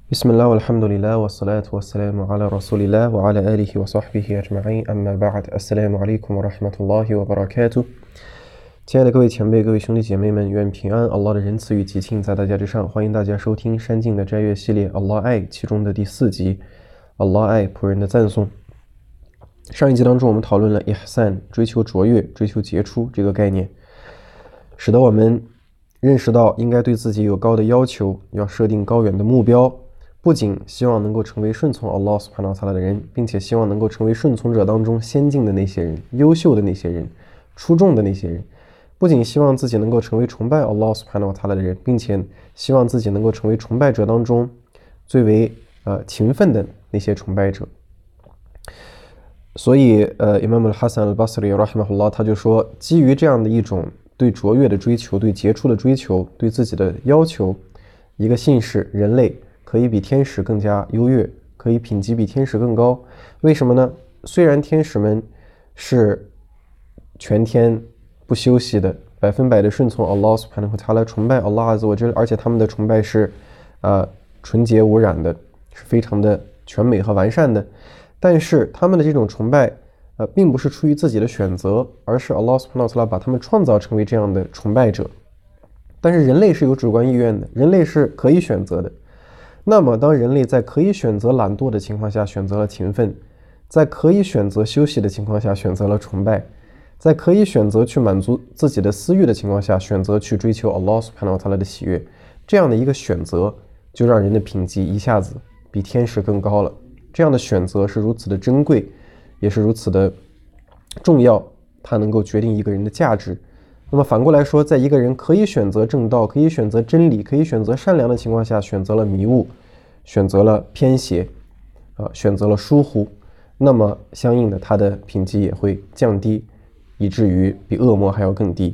بسم الله والحمد لله والصلاة والسلام على رسول الله وعلى آله وصحبه أجمعين أما بعد السلام عليكم ورحمة الله وبركاته。亲爱的各位前辈、各位兄弟姐妹们，愿平安Allah的仁慈与吉庆在大家之上。欢迎大家收听山境的斋月系列 Allah 爱其中的第4集 Allah 爱仆人的赞颂。上一集当中我们讨论了 ihsan 追求卓越、追求杰出这个概念，使得我们认识到应该对自己有高的要求，要设定高远的目标，不仅希望能够成为顺从 Allah subhanahu wa ta'ala 的人，并且希望能够成为顺从者当中先进的那些人、优秀的那些人、出众的那些人，不仅希望自己能够成为崇拜 Allah subhanahu wa ta'ala 的人，并且希望自己能够成为崇拜者当中最为勤奋的那些崇拜者。所以Imam al-Hasan al-Basri rahimahullah 他就说，基于这样的一种对卓越的追求、对杰出的追求、对自己的要求，一个信是人类可以比天使更加优越，可以品级比天使更高。为什么呢？虽然天使们是全天不休息的100%的顺从 Allah subhanahu wa ta'ala 崇拜 Allah azza wa jalla， 而且他们的崇拜是纯洁无染的，是非常的全美和完善的，但是他们的这种崇拜并不是出于自己的选择，而是 Allah subhanahu wa ta'ala 把他们创造成为这样的崇拜者。但是人类是有主观意愿的，人类是可以选择的。那么当人类在可以选择懒惰的情况下选择了勤奋，在可以选择休息的情况下选择了崇拜，在可以选择去满足自己的私欲的情况下选择去追求 Allah subhanahu wa ta'ala 的喜悦，这样的一个选择就让人的品级一下子比天使更高了。这样的选择是如此的珍贵，也是如此的重要，它能够决定一个人的价值。那么反过来说，在一个人可以选择正道、可以选择真理、可以选择善良的情况下选择了迷雾，选择了偏邪选择了疏忽，那么相应的他的品级也会降低，以至于比恶魔还要更低。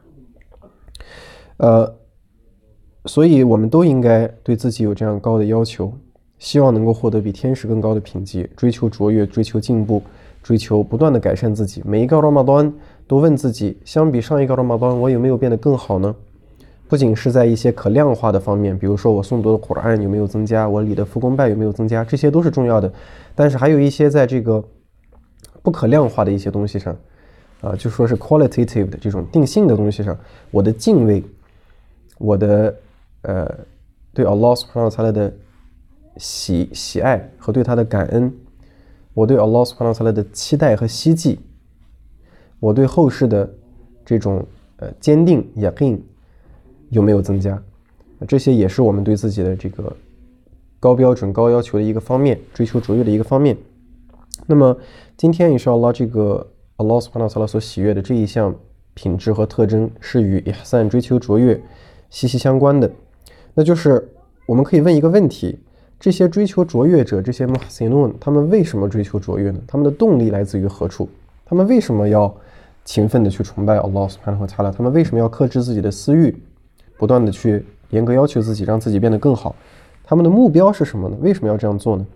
所以我们都应该对自己有这样高的要求，希望能够获得比天使更高的品级，追求卓越，追求进步，追求不断的改善自己。每一个 Ramadan 都问自己，相比上一个 Ramadan 我有没有变得更好呢？不仅是在一些可量化的方面，比如说我诵读的 Quran 有没有增加，我礼的复功拜有没有增加，这些都是重要的。但是还有一些在这个不可量化的一些东西上就说是 qualitative 的这种定性的东西上，我的敬畏，我的对 Allah subhanahu wa ta'ala 的喜爱和对他的感恩，我对 Allah subhanahu wa ta'ala 的期待和希冀，我对后世的这种坚定 yaqeen 有没有增加，这些也是我们对自己的这个高标准、高要求的一个方面，追求卓越的一个方面。那么今天 inshallah 这个 Allah subhanahu wa ta'ala 所喜悦的这一项品质和特征是与 ihsan 追求卓越息息相关的。那就是我们可以问一个问题，这些追求卓越者，这些 muhsinun 他们为什么追求卓越呢？他们的动力来自于何处？他们为什么要勤奋的去崇拜 Allah subhanahu wa ta'ala？ 他们为什么要克制自己的私欲，不断的去严格要求自己，让自己变得更好？他们的目标是什么呢？为什么要这样做呢？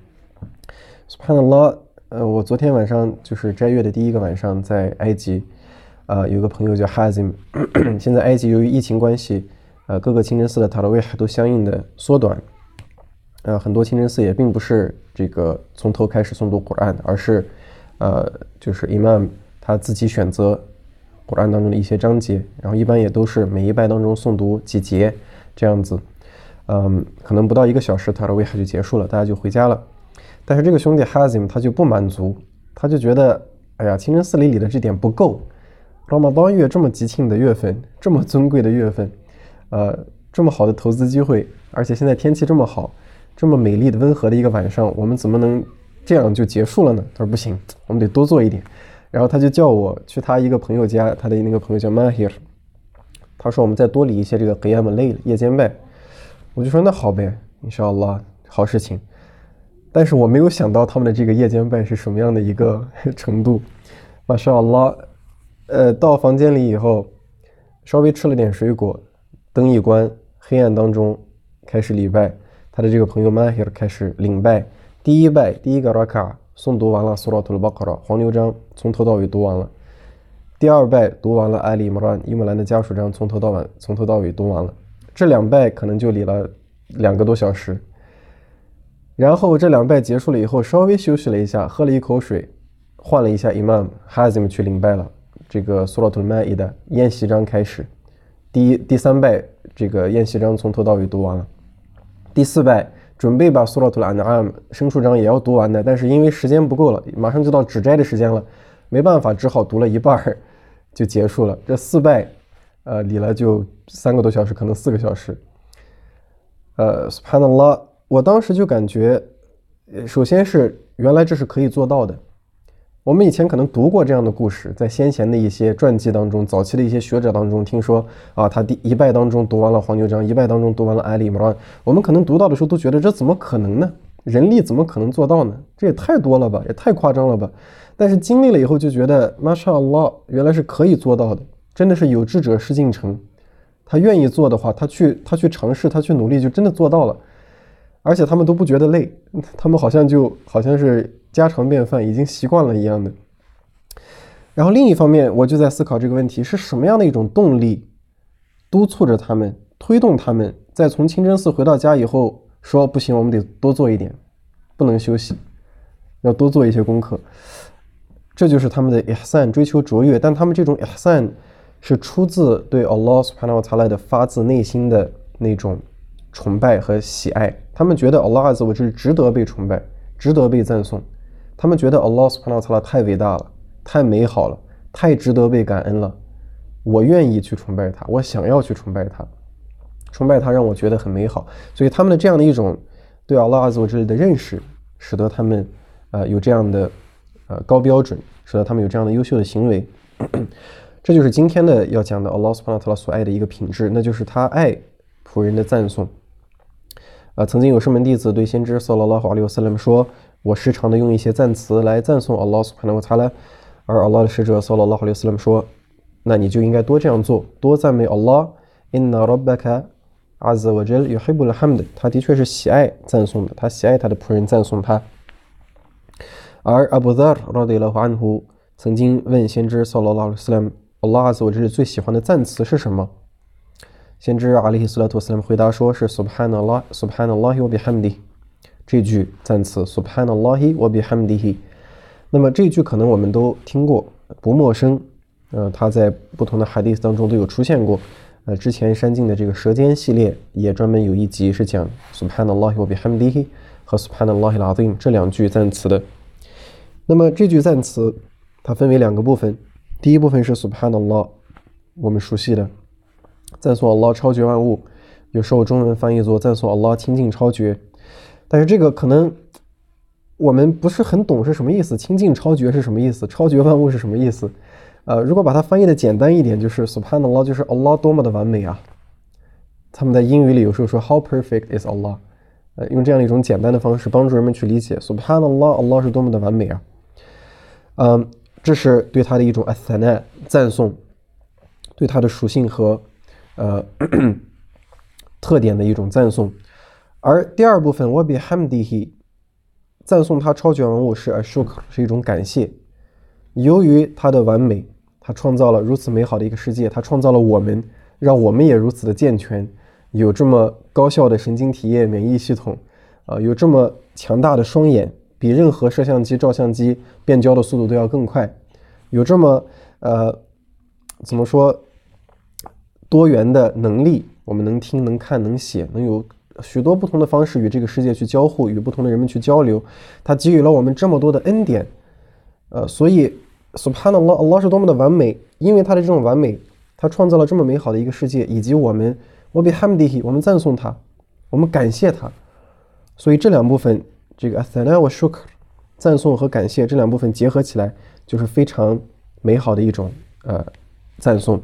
Subhanallah，我昨天晚上就是斋月的第一个晚上在埃及，有个朋友叫 Hazim， 现在埃及由于疫情关系，各个清真寺的 Tarawih 都相应的缩短，很多清真寺也并不是这个从头开始诵读 Quran， 而是就是 Imam 他自己选择 Quran 当中的一些章节，然后一般也都是每一拜当中诵读几节这样子，可能不到1个小时 Tarawih 就结束了，大家就回家了。但是这个兄弟 Hazim 他就不满足，他就觉得哎呀，清真寺里理的这点不够， Ramadan 月这么吉庆的月份，这么尊贵的月份，这么好的投资机会，而且现在天气这么好，这么美丽的温和的一个晚上，我们怎么能这样就结束了呢？他说不行，我们得多做一点。然后他就叫我去他一个朋友家，他的那个朋友叫 Mahir， 他说我们再多理一些这个 Qiyam al-Layl 夜间拜。我就说那好呗， inshallah 好事情。但是我没有想到他们的这个夜间拜是什么样的一个程度。mashallah，到房间里以后稍微吃了点水果，灯一关，黑暗当中开始礼拜。他的这个朋友 Mahir 开始领拜，第一拜第一个 Raka 诵读完了 Suratul Baqarah 黄牛章从头到尾读完了，第二拜读完了 Ali Imran 伊姆兰的家属章从头到尾读完了，这2拜可能就理了2个多小时。 然后这2拜结束了以后，稍微休息了一下，喝了一口水，换了一下 Imam Hazim 去领拜了。这个 Suratul Ma'idah 宴席章开始，第3拜这个宴席章从头到尾读完了，第4拜准备把 Suratul An'am 牲畜章也要读完的，但是因为时间不够了，马上就到止斋的时间了，没办法，只好读了一半就结束了。这4拜理了就3个多小时，可能4个小时。Subhanallah， 我当时就感觉，首先是原来这是可以做到的。我们以前可能读过这样的故事，在先贤的一些传记当中，早期的一些学者当中听说啊，他第1拜当中读完了黄牛章，1拜当中读完了阿里伊姆兰，我们可能读到的时候都觉得这怎么可能呢？人力怎么可能做到呢？这也太多了吧，也太夸张了吧。但是经历了以后就觉得 MashaAllah 原来是可以做到的，真的是有志者事竟成。他愿意做的话，他去尝试，他去努力，就真的做到了。而且他们都不觉得累，他们好像是家常便饭，已经习惯了一样的。然后另一方面，我就在思考这个问题，是什么样的一种动力督促着他们，推动他们在从清真寺回到家以后说不行，我们得多做一点，不能休息，要多做一些功课。这就是他们的 ihsan 追求卓越，但他们这种 ihsan 是出自对 Allah subhanahu wa ta'ala 的发自内心的那种崇拜和喜爱。他们觉得 Allah azza wa jalla 值得被崇拜，值得被赞颂。他们觉得 Allah subhanahu wa ta'ala 太伟大了，太美好了，太值得被感恩了。我愿意去崇拜他，我想要去崇拜他，崇拜他让我觉得很美好。所以他们的这样的一种对 Allah azza wa jalla 的认识，使得他们有这样的高标准，使得他们有这样的优秀的行为。这就是今天的要讲的 Allah subhanahu wa ta'ala 所爱的一个品质，那就是他爱仆人的赞颂。曾经有圣门弟子对先知 sallallahu alaihi wasallam 说，我时常的用一些赞词来赞颂 Allah subhanahu wa ta'ala， 而 Allah 的使者 sallallahu alaihi wasallam 说，那你就应该多这样做，多赞美 Allah， inna rabbaka azza wa jal yuhibbul hamd， 他的确是喜爱赞颂的，他喜爱他的仆人赞颂他。而 Abu Dharr radiyallahu anhu 曾经问先知 sallallahu alaihi wasallam， Allah azza wa jal 最喜欢的赞词是什么？先知阿里希斯拉图斯拉姆回答说是 Subhanallah Subhanallahi wa bihamdihi 这句赞词 Subhanallahi wa bihamdihi。 那么这句可能我们都听过，不陌生，它在不同的 hadith 当中都有出现过。之前山径的这个舌尖系列也专门有一集是讲 Subhanallahi wa bihamdihi 和 Subhanallahi al-azim 这2句赞词的。那么这句赞词它分为2个部分，第一部分是 Subhanallah， 我们熟悉的赞颂 Allah 超绝万物，有时候中文翻译作赞颂 Allah 清净超绝，但是这个可能我们不是很懂是什么意思，清净超绝是什么意思，超绝万物是什么意思。如果把它翻译的简单一点，就是 Subhanallah 就是 Allah 多么的完美啊。他们在英语里有时候说 How perfect is Allah，用这样一种简单的方式帮助人们去理解 Subhanallah Allah 是多么的完美啊。这是对他的一种 athana 赞颂，对他的属性和特点的一种赞颂。而第2部分 wa bihamdihi 赞颂他超绝万物是 ashukr 是一种感谢。由于他的完美，他创造了如此美好的一个世界，他创造了我们，让我们也如此的健全，有这么高效的神经体液免疫系统，有这么强大的双眼，比任何摄像机照相机变焦的速度都要更快，有这么怎么说多元的能力，我们能听能看能写，能有许多不同的方式与这个世界去交互，与不同的人们去交流，他给予了我们这么多的恩典。所以 Subhanallah Allah 是多么的完美，因为他的这种完美，他创造了这么美好的一个世界，以及我们wa bihamdihi 我们赞颂他，我们感谢他。所以这2部分，这个 athana wa shukr 赞颂和感谢这2部分结合起来，就是非常美好的一种赞颂。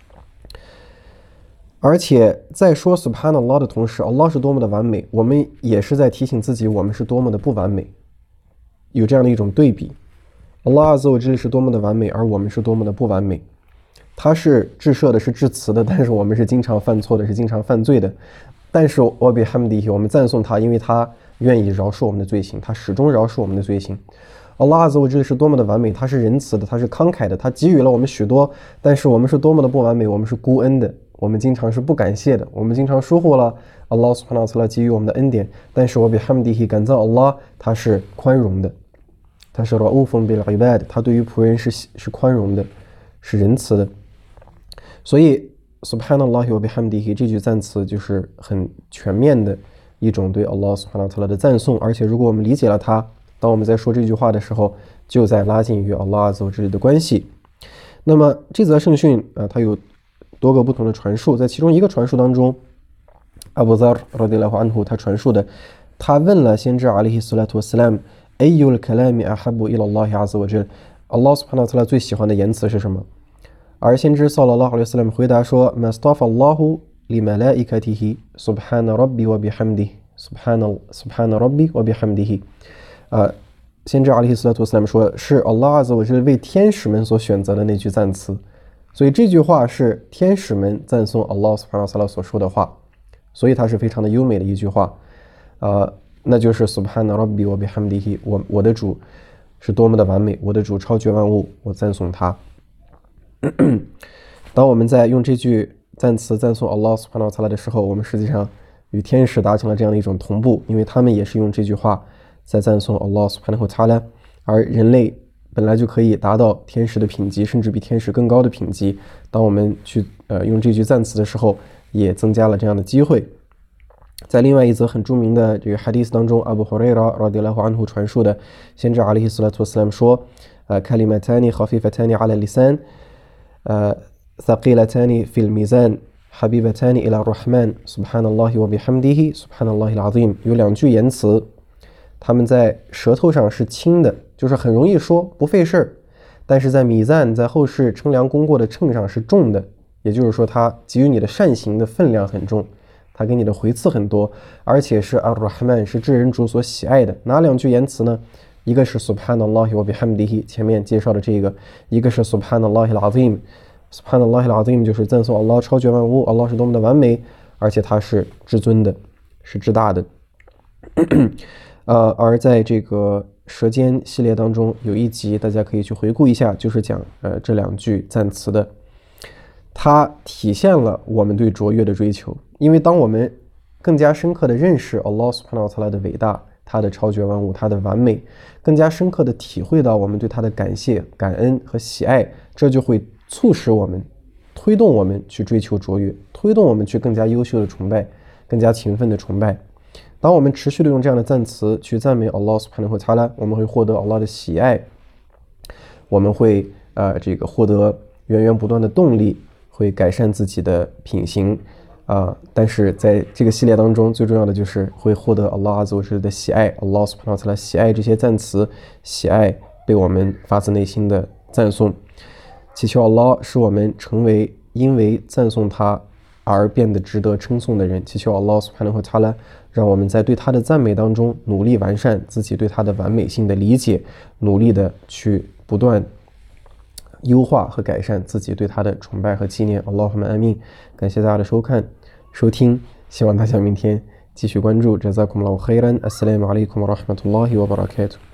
而且在说 Subhanallah 的同时， Allah 是多么的完美，我们也是在提醒自己我们是多么的不完美，有这样的一种对比。Allah azza wa jalla 是多么的完美，而我们是多么的不完美。他是至赦的，是至慈的，但是我们是经常犯错的，是经常犯罪的。但是 wa bihamdihi 我们赞颂他，因为他愿意饶恕我们的罪行，他始终饶恕我们的罪行。Allah azza wa jalla 是多么的完美，他是仁慈的，他是慷慨的，他给予了我们许多，但是我们是多么的不完美，我们是孤恩的， 我们经常是不感谢的，我们经常疏忽了 Allah subhanahu wa ta'ala 给予我们的恩典。但是我比 hamdihi 感赞 Allah， 他是宽容的，他是 ra'ufun bil ibad， 他对于仆人是宽容的，是仁慈的。所以 subhanallahi wa bihamdihi 这句赞词就是很全面的一种对 Allah subhanahu wa ta'ala 的赞颂，而且如果我们理解了它，当我们在说这句话的时候，就在拉近与 Allah azza wa jalla 的关系。那么这则圣训它有多个不同的传述，在其中一个传述当中，阿布扎尔 radiyallahu anhu 他传述的，他问了先知 alayhi salatu wassalam ayyul kalami ahabbu ila Allah azza wa jalla， Allah subhanahu wa ta'ala 最喜欢的言辞是什么？而先知 sallallahu alayhi wasallam 回答说 mastafa Allahu li malaikatihi subhana rabbi wa bihamdihi subhana rabbi wa bihamdihi。 先知 alayhi salatu wassalam 说是 Allah azza wa jalla 为天使们所选择的那句赞词，所以这句话是天使们赞颂 Allah subhanahu wa ta'ala 所说的话，所以它是非常的优美的一句话，那就是 subhana rabbi wa bihamdihi， 我的主是多么的完美，我的主超绝万物，我赞颂他。当我们在用这句赞词赞颂 Allah subhanahu wa ta'ala 的时候，我们实际上与天使达成了这样的一种同步，因为他们也是用这句话在赞颂 Allah subhanahu wa ta'ala， 而人类本来就可以达到天使的品级，甚至比天使更高的品级。当我们去用这句赞词的时候，也增加了这样的机会。在另外一则很著名的这个 hadith 当中，阿布胡瑞拉 radiyallahu anhu 传述的，先知 alayhi salatu wassalam 说kalimatani khafifatani ala lisan ثقيلتان في الميزان حبيبتان إلى الرحمن سبحان الله وبحمده سبحان الله العظيم。 有两句言辞，他们在舌头上是轻的，就是很容易说，不费事儿，但是在米赞，在后世称量功过的秤上是重的，也就是说它给予你的善行的分量很重，它给你的回赐很多，而且是 Ar-Rahman 是至人主所喜爱的。哪两句言辞呢？一个是 Subhanallahi wa bihamdihi 前面介绍的这个，一个是 Subhanallahi al-Azim。 Subhanallahi al-Azim 就是赞颂 Allah 超绝万物， Allah 是多么的完美，而且他是至尊的，是至大的。而在这个舌尖系列当中有一集大家可以去回顾一下，就是讲这两句赞词的，它体现了我们对卓越的追求。因为当我们更加深刻的认识 Allah subhanahu wa ta'ala 的伟大，他的超绝万物，他的完美，更加深刻的体会到我们对他的感谢、感恩和喜爱，这就会促使我们，推动我们去追求卓越，推动我们去更加优秀的崇拜，更加勤奋的崇拜。当我们持续的用这样的赞词去赞美 Allah subhanahu wa ta'ala， 我们会获得 Allah 的喜爱，我们会获得源源不断的动力，会改善自己的品行但是在这个系列当中最重要的就是会获得 Allah azza wa jalla 的喜爱， Allah subhanahu wa ta'ala 喜爱这些赞词，喜爱被我们发自内心的赞颂。祈求 Allah 使我们成为因为赞颂他而变得值得称颂的人。祈求 Allah subhanahu wa ta'ala 让我们在对他的赞美当中努力完善自己对他的完美性的理解，努力的去不断优化和改善自己对他的崇拜和纪念。 Allahumma amin。 感谢大家的收听，希望大家明天继续关注。 Jazakumullahu khairan。 Assalamu alaikum wa rahmatullahi wa barakatuh。